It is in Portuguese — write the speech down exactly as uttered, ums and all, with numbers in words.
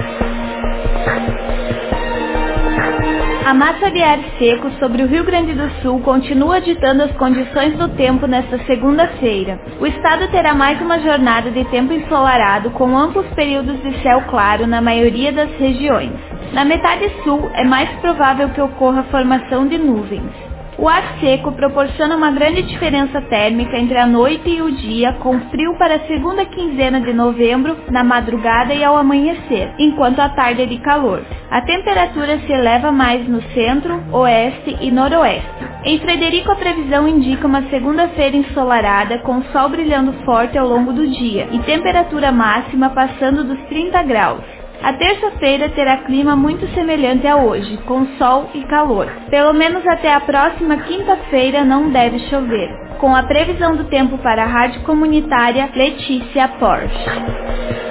A massa de ar seco sobre o Rio Grande do Sul continua ditando as condições do tempo nesta segunda-feira. O estado terá mais uma jornada de tempo ensolarado com amplos períodos de céu claro na maioria das regiões. Na metade sul é mais provável que ocorra a formação de nuvens. O ar seco proporciona uma grande diferença térmica entre a noite e o dia, com frio para a segunda quinzena de novembro, na madrugada e ao amanhecer, enquanto a tarde é de calor. A temperatura se eleva mais no centro, oeste e noroeste. Em Frederico, a previsão indica uma segunda-feira ensolarada, com sol brilhando forte ao longo do dia, e temperatura máxima passando dos trinta graus. A terça-feira terá clima muito semelhante a hoje, com sol e calor. Pelo menos até a próxima quinta-feira não deve chover. Com a previsão do tempo para a rádio comunitária Letícia Porsche.